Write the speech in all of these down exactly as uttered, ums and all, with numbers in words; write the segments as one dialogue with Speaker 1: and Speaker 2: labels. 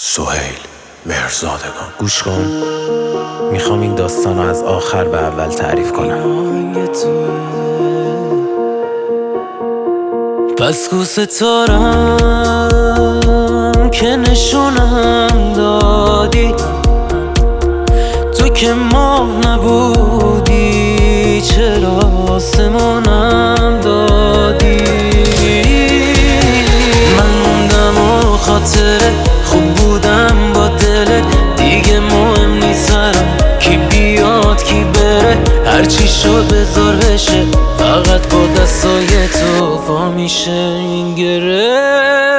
Speaker 1: سهیل مهرزادگان.
Speaker 2: گوش کن، میخوام این داستان رو از آخر به اول تعریف کنم. پس کو ستارم که نشونم دادی، تو که ماه نبودی چرا آسمونم دادی. من موندم و خاطره خوب بودم با دلت، دیگه مهم نیست سرم کی بیاد کی بره، هرچی شد بذار بشه، فقط با دستای تو وا میشه این گره.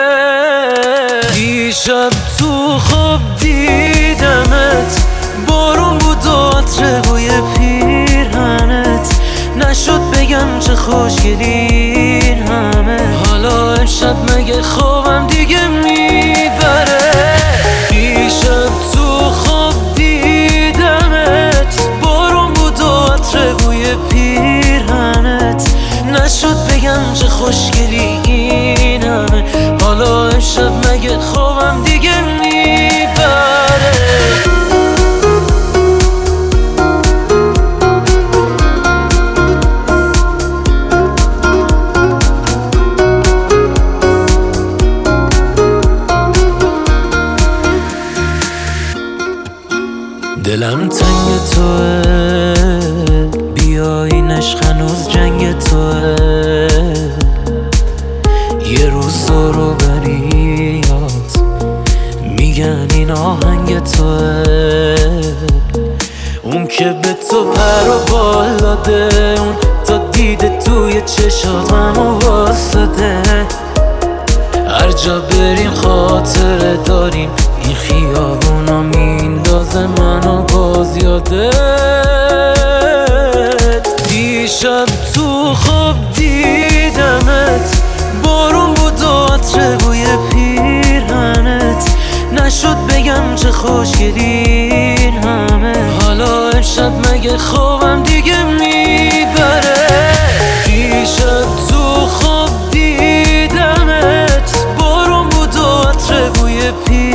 Speaker 2: دیشب تو خواب دیدمت، بارون بود و عطر بوی پیرهنت، نشد بگم چه خوشگلی این همه. حالا امشب مگه خوابم دیگه میبره؟ دیشب تو خواب دیدمت، بارون بود و عطر بوی پیرهنت، نشد بگم چه خوشگلی این همه. حالا امشب مگه خوابم دیگه میبره؟ دلم تنگ توه، بیاین عشق هنوز جنگ توه، یه روز رو بریاد میگن این آهنگ توه. اون که به تو پر و بال داده، اون تا دیده توی چشات منو واسده. هر جا بریم خاطره داریم، این خیابونا میندازه منو باز یادت. دیشب تو خواب دیدمت، بارون بود و عطر بوی پیرهنت، نشد بگم چه خوشگلی این همه. حالا امشب مگه خوابم دیگه میبره؟ دیشب تو خواب دیدمت، بارون بود و عطر بوی پیرهنت،